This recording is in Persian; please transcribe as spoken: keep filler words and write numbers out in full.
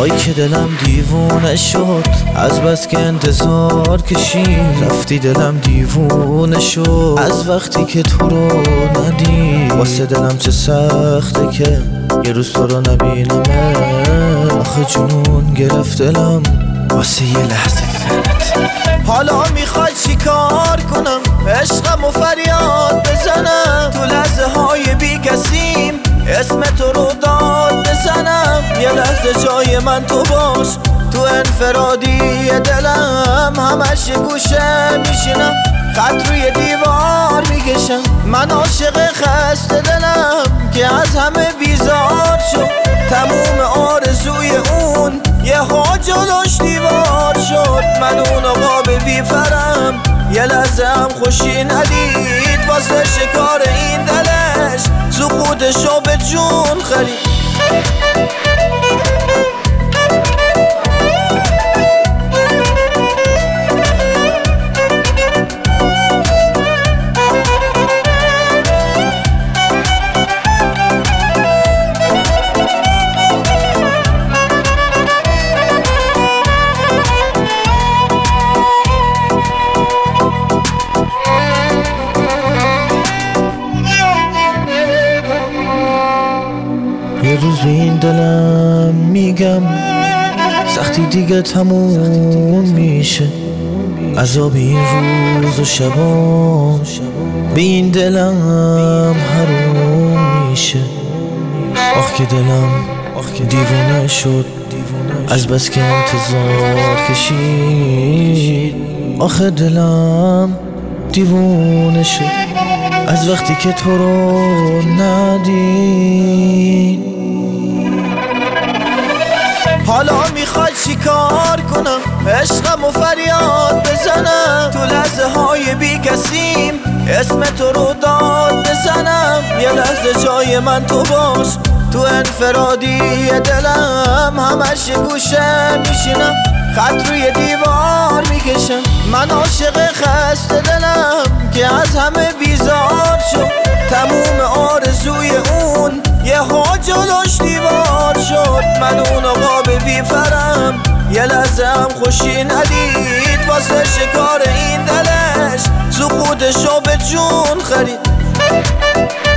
وای که دلم دیوونه شد از بس که انتظار کشید، رفتی دلم دیوونه شد از وقتی که تو رو ندید. واسه دلم چه سخته که یه روز تو رو نبینم، آخه جنون گرفت دلم واسه یه لحظه دیدنت. حالا میخوای چی کار کنم؟ عشقم و فریاد بزنم تو لحظه های بی کسیم، اسم تو رو داد بزنم. یه لحظه جای من تو باش، تو انفرادی دلم همش یه گوشه میشینم، خط روی دیوار میکشم. من عاشق خسته دلم که از همه بیزار شد، تموم آرزوی اون یه ها جلوش دیوار شد. من اون آقا بی پرم یه لحظه هم خوشی ندید، واسه شکار این دلش سقوطشو به جون خرید. یه روز به این دلم میگم سختی دیگه تموم میشه، عذاب این روز و شبا به این دلم حروم میشه. آخ که دلم دیوونه شد از بس که انتظار کشید، آخه دلم دیوونه شد از وقتی که تو رو ندید. حالا میخوای چی کار کنم؟ عشقم و فریاد بزنم تو لحظه های بی کسیم، اسم تو رو داد بزنم. یه لحظه جای من تو باش، تو انفرادی دلم همش یه گوشه میشینم، خط روی دیوار میکشم. من عاشق خسته دلم که از همه بیزار شد، تموم آرزوی اون یه ها جلوش دیوار شد. من اون آقا بی پرم یه لحظه هم خوشی ندید، واسه شکار این دلش سقوطشو به جون خرید.